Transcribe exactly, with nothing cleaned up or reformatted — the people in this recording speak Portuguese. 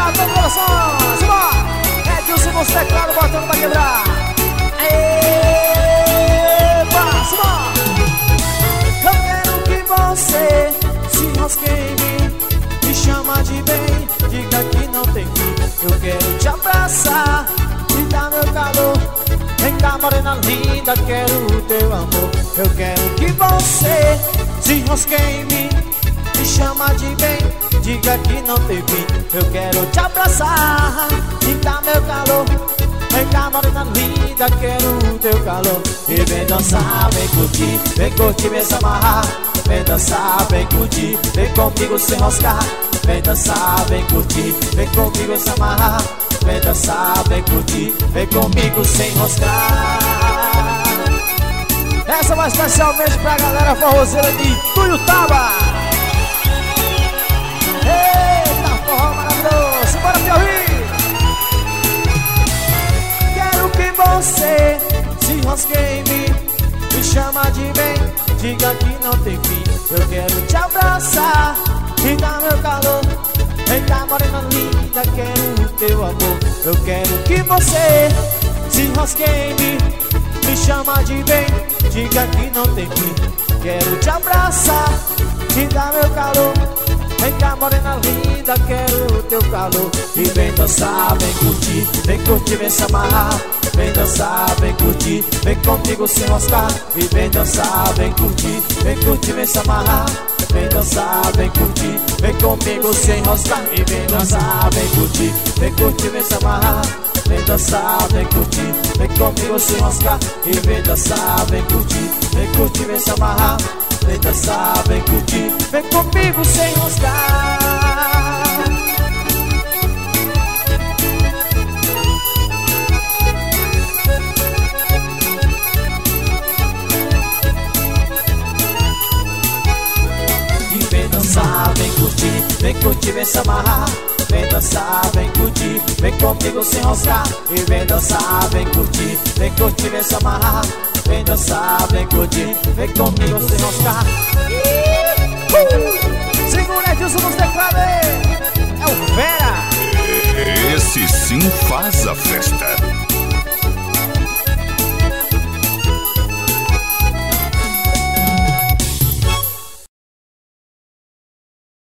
Pra todo coração, simbora! É Dilson nos teclados, botando pra quebrar. Epa, simbora! Eu quero que você se enrosque em mim, me chama de bem, diga que não tem fim. Eu quero te abraçar, te dar meu calor. Vem cá, morena linda, quero o teu amor. Eu quero que você se enrosque em mim, me chama de bem, diga que não tem fim. Eu quero te abraçar, te dar meu calor. Vem cá, morena linda, quero o teu calor. E vem dançar, vem curtir, vem curtir, vem se amarrar. Vem dançar, vem curtir, vem comigo se enroscar. Vem dançar, vem curtir, vem comigo se amarrar. Vem dançar, vem curtir, vem comigo sem enroscar. Essa vai especialmente pra galera forrozeira de Tuiutaba. Eita, forró maravilhoso, bora Piauí. Quero que você se enrosque em mim, me chama de bem, diga que não tem fim. Eu quero te abraçar, te dar meu calor. Vem cá, morena linda, quero o teu amor. Eu quero que você se enrosque em mim, me chama de bem, diga que não tem fim. Quero te abraçar, te dar meu calor. Vem cá, morena linda, quero o teu calor. E vem dançar, vem curtir, vem curtir, vem se amarrar. Vem dançar, vem curtir, vem comigo se enroscar. E vem dançar, vem curtir, vem curtir, vem se amarrar. Vem dançar, vem curtir, vem comigo se enroscar. E vem dançar, vem curtir, vem curtir, vem se amarrar. Vem dançar, vem curtir, vem comigo se enroscar. E vem dançar, vem curtir, vem curtir, vem se amarrar. Vem dançar, vem curtir, vem comigo se enroscar. Vem curtir, vem curtir, vem se amarrar. Vem dançar, vem curtir, vem comigo se enroscar. E vem dançar, vem curtir, vem curtir, vem se amarrar. Vem dançar, vem curtir, vem comigo se enroscar. uh! Segura Edilson nos teclados. É o Fera. Esse sim faz a festa.